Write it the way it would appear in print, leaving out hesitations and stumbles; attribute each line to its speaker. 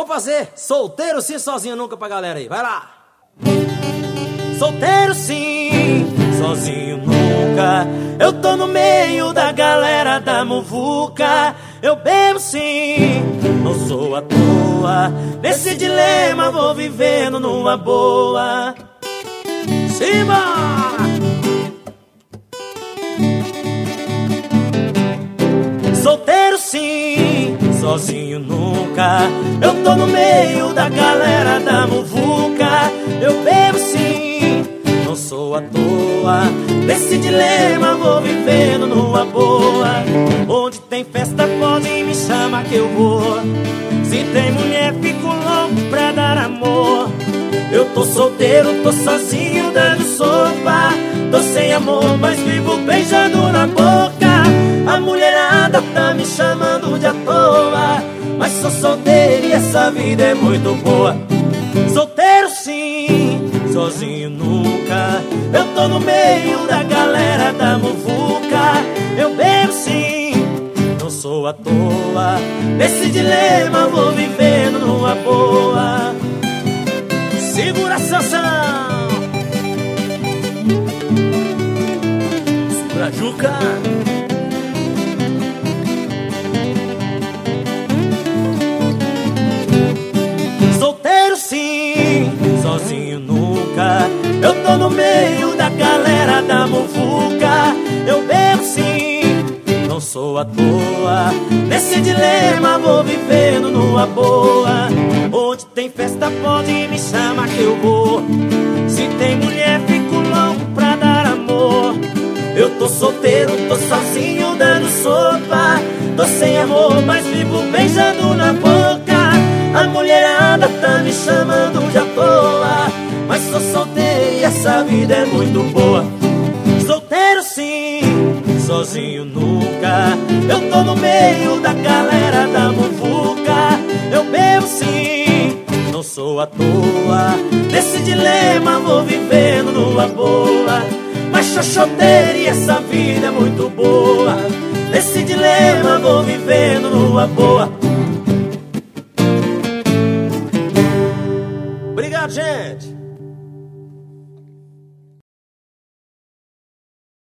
Speaker 1: Vamos fazer solteiro sim, sozinho nunca pra galera aí. Vai lá. Solteiro sim, sozinho nunca. Eu tô no meio da galera da muvuca. Eu bebo sim, não sou à toa. Nesse dilema vou vivendo numa boa. Simbora! Solteiro sim, sozinho nunca. Eu tô no meio da galera da muvuca. Eu bebo sim, não sou à toa. Nesse dilema vou vivendo numa boa. Onde tem festa pode me chamar que eu vou. Se tem mulher fico louco pra dar amor. Eu tô solteiro, tô sozinho dando sopa. Tô sem amor, mas vivo beijando na boca. A mulherada tá me chamando de à toa, mas sou solteiro e essa vida é muito boa. Solteiro sim, sozinho nunca. Eu tô no meio da galera da muvuca. Eu bebo sim, não sou à toa. Nesse dilema vou vivendo numa boa. Segura a sanção, segura a juca. Solteiro sim, sozinho nunca. Eu tô no meio da galera da muvuca. Eu bebo sim, não sou à toa. Nesse dilema vou vivendo numa boa. Onde tem festa pode me chamar que eu vou. Se tem mulher fico louco pra dar amor. Eu tô solteiro, tô sozinho dando sopa. Tô sem amor, mas vivo beijando na boca. A mulherada tá me chamando de à toa, mas sou solteiro e essa vida é muito boa. Solteiro sim, sozinho nunca. Eu tô no meio da galera da muvuca. Eu bebo sim, não sou à toa. Nesse dilema vou vivendo numa boa. Mas sou solteiro e essa vida é muito boa.